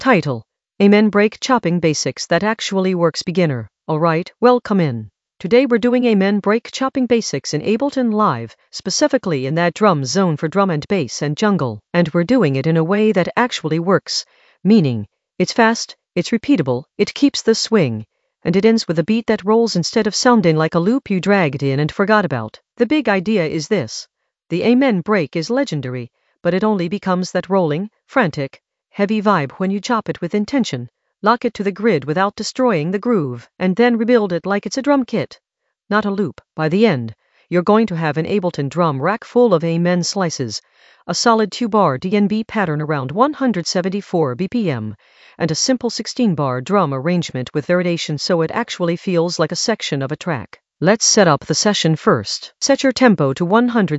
Title: Amen Brake Chopping Basics That Actually Works Beginner. Alright, welcome in. Today we're doing Amen Brake Chopping Basics in Ableton Live, specifically in that drum zone for drum and bass and jungle. And we're doing it in a way that actually works, meaning it's fast, it's repeatable, it keeps the swing, and it ends with a beat that rolls instead of sounding like a loop you dragged in and forgot about. The big idea is this: the Amen break is legendary, but it only becomes that rolling, frantic, heavy vibe when you chop it with intention, lock it to the grid without destroying the groove, and then rebuild it like it's a drum kit, not a loop. By the end, you're going to have an Ableton drum rack full of Amen slices, a solid 2-bar DNB pattern around 174 BPM, and a simple 16-bar drum arrangement with variation so it actually feels like a section of a track. Let's set up the session first. Set your tempo to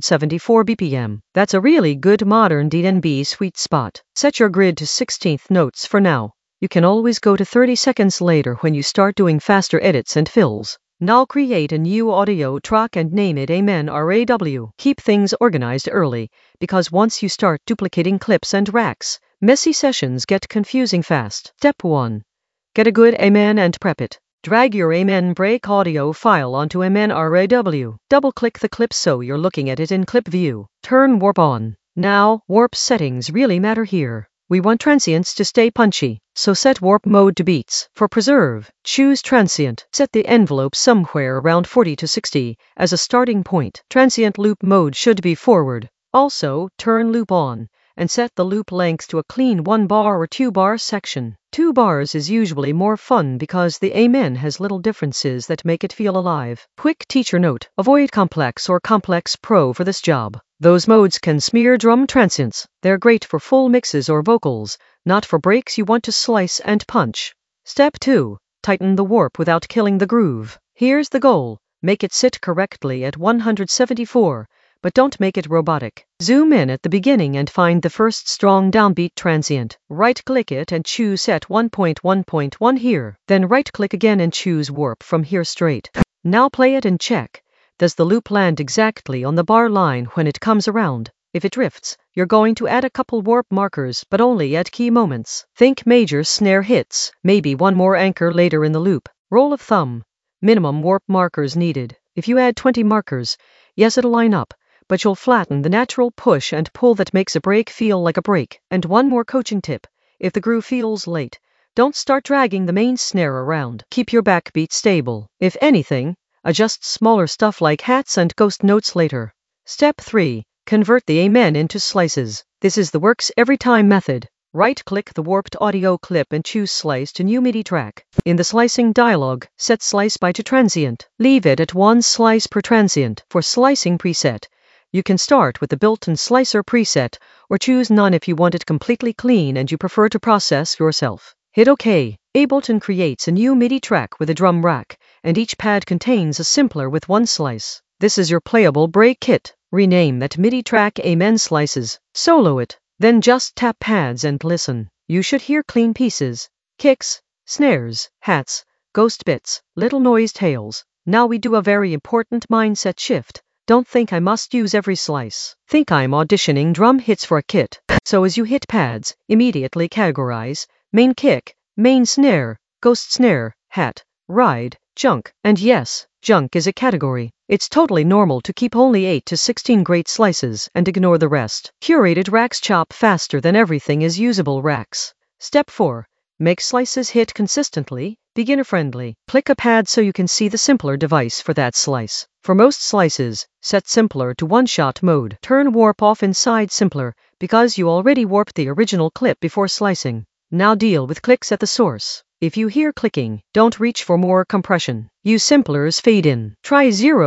174 BPM. That's a really good modern DNB sweet spot. Set your grid to 16th notes for now. You can always go to 30 seconds later when you start doing faster edits and fills. Now create a new audio track and name it Amen RAW. Keep things organized early, because once you start duplicating clips and racks, messy sessions get confusing fast. Step 1. Get a good Amen and prep it. Drag your Amen break audio file onto Amen RAW. Double-click the clip so you're looking at it in clip view. Turn warp on. Now, warp settings really matter here. We want transients to stay punchy, so set warp mode to beats. For preserve, choose transient. Set the envelope somewhere around 40 to 60 as a starting point. Transient loop mode should be forward. Also, turn loop on, and set the loop length to a clean 1-bar or 2-bar section. 2 bars is usually more fun because the Amen has little differences that make it feel alive. Quick teacher note: avoid Complex or Complex Pro for this job. Those modes can smear drum transients. They're great for full mixes or vocals, not for breaks you want to slice and punch. Step 2. Tighten the warp without killing the groove. Here's the goal: make it sit correctly at 174. But don't make it robotic. Zoom in at the beginning and find the first strong downbeat transient. Right-click it and choose Set 1.1.1 here. Then right-click again and choose Warp from here straight. Now play it and check. Does the loop land exactly on the bar line when it comes around? If it drifts, you're going to add a couple warp markers, but only at key moments. Think major snare hits, maybe one more anchor later in the loop. Rule of thumb: minimum warp markers needed. If you add 20 markers, yes, it'll line up, but you'll flatten the natural push and pull that makes a break feel like a break. And one more coaching tip: if the groove feels late, don't start dragging the main snare around. Keep your backbeat stable. If anything, adjust smaller stuff like hats and ghost notes later. Step 3. Convert the Amen into slices. This is the works every time method. Right-click the warped audio clip and choose Slice to new MIDI track. In the slicing dialog, set Slice by to transient. Leave it at 1 slice per transient. For slicing preset, you can start with the built-in slicer preset, or choose none if you want it completely clean and you prefer to process yourself. Hit OK. Ableton creates a new MIDI track with a drum rack, and each pad contains a simpler with 1 slice. This is your playable break kit. Rename that MIDI track Amen Slices. Solo it. Then just tap pads and listen. You should hear clean pieces: kicks, snares, hats, ghost bits, little noise tails. Now we do a very important mindset shift. Don't think I must use every slice. Think I'm auditioning drum hits for a kit. So as you hit pads, immediately categorize: main kick, main snare, ghost snare, hat, ride, junk. And yes, junk is a category. It's totally normal to keep only 8 to 16 great slices and ignore the rest. Curated racks chop faster than everything is usable racks. Step 4. Make slices hit consistently, beginner-friendly. Click a pad so you can see the simpler device for that slice. For most slices, set simpler to one-shot mode. Turn warp off inside simpler, because you already warped the original clip before slicing. Now deal with clicks at the source. If you hear clicking, don't reach for more compression. Use simpler's fade in. Try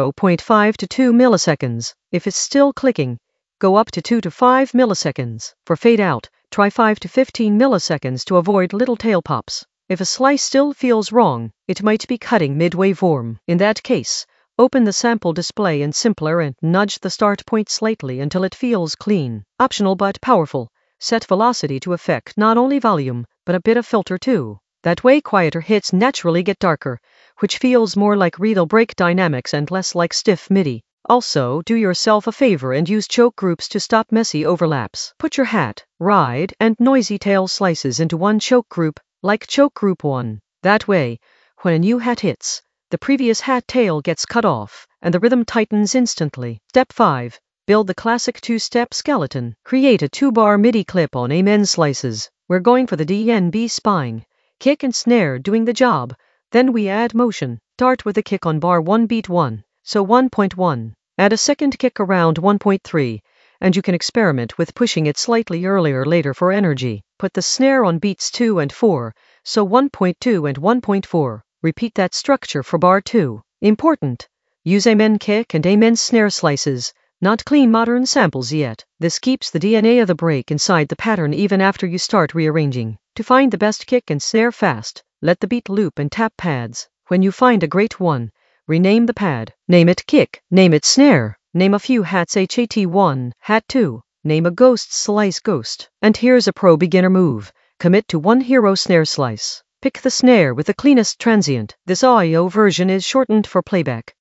0.5 to 2 milliseconds. If it's still clicking, go up to 2 to 5 milliseconds. For fade out, try 5 to 15 milliseconds to avoid little tail pops. If a slice still feels wrong, it might be cutting mid-waveform. In that case, open the sample display in simpler and nudge the start point slightly until it feels clean. Optional but powerful. Set velocity to affect not only volume, but a bit of filter too. That way quieter hits naturally get darker, which feels more like real break dynamics and less like stiff MIDI. Also, do yourself a favor and use choke groups to stop messy overlaps. Put your hat, ride, and noisy tail slices into one choke group, like choke group 1. That way, when a new hat hits, the previous hat tail gets cut off, and the rhythm tightens instantly. Step 5. Build the classic 2-step skeleton. Create a 2-bar MIDI clip on Amen slices. We're going for the DNB spine. Kick and snare doing the job. Then we add motion. Start with a kick on bar 1 beat 1, so 1.1. Add a second kick around 1.3, and you can experiment with pushing it slightly earlier later for energy. Put the snare on beats 2 and 4, so 1.2 and 1.4. Repeat that structure for bar 2. Important. Use Amen kick and Amen snare slices, not clean modern samples yet. This keeps the DNA of the break inside the pattern even after you start rearranging. To find the best kick and snare fast, let the beat loop and tap pads. When you find a great one, rename the pad. Name it kick, name it snare, name a few hats HAT1, hat 2, name a ghost slice ghost. And here's a pro beginner move. Commit to one hero snare slice. Pick the snare with the cleanest transient. This audio version is shortened for playback.